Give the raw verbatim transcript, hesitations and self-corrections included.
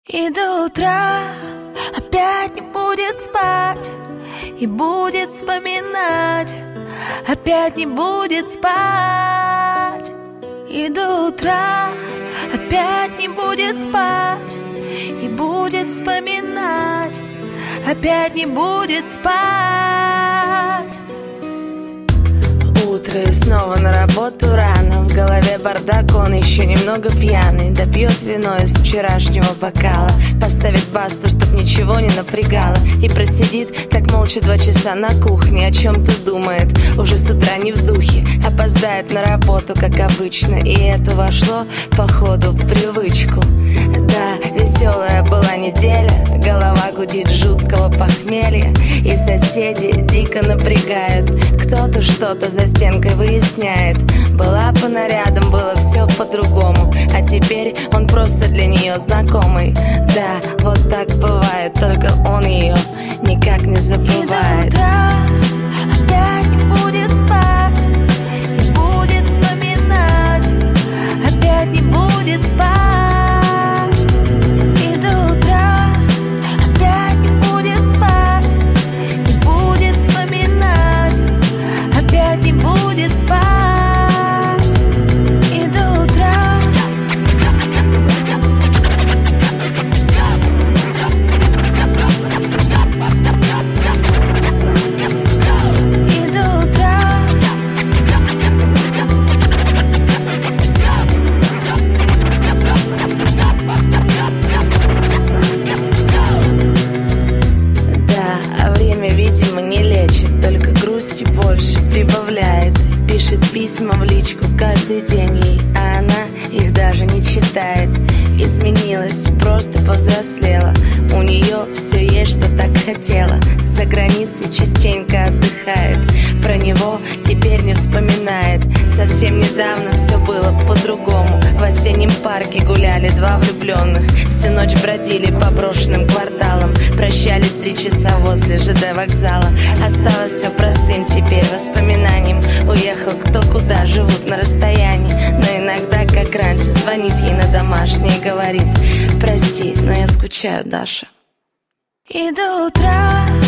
И до утра опять не будет спать, и будет вспоминать, опять не будет спать. И до утра опять не будет спать, и будет вспоминать, опять не будет спать. Утро и снова на работу рано. В голове бардак, он еще немного пьяный. Допьет вино из вчерашнего бокала, поставит басту, чтоб ничего не напрягало, и просидит так молча два часа на кухне. О чем-то думает, уже с утра не в духе. Опоздает на работу, как обычно, и это вошло, походу, в привычку. Да, веселая была неделя, голова гудит жуткого похмелья, и соседи дико напрягают. Кто-то что-то за стенкой выясняет. Была по нарядам, было все по-другому, а теперь он просто для нее знакомый. Да, вот так бывает, только он ее никак не забывает. И до утра опять не будет спать, и будет вспоминать, опять не будет спать. И до утра опять не будет спать, и будет вспоминать, опять не будет спать. И до утра. И до утра. Да, а время, видимо, не лечит, только грусти больше прибавляет. Пишет письма в личку каждый день ей, а она их даже не читает. Изменилась, просто повзрослела, у нее все есть, что так хотела. За границей частенько отдыхает, про него теперь не вспоминает. Совсем недавно все было по-другому. В осеннем парке гуляли два влюбленных, всю ночь бродили по брошенным кварталам, прощались три часа возле ЖД вокзала. Осталось все простым теперь воспоминанием. Уехал кто куда, живут на расстоянии, но иногда, как раньше, звонит ей на домашний и говорит: прости, но я скучаю, Даша. И до утра.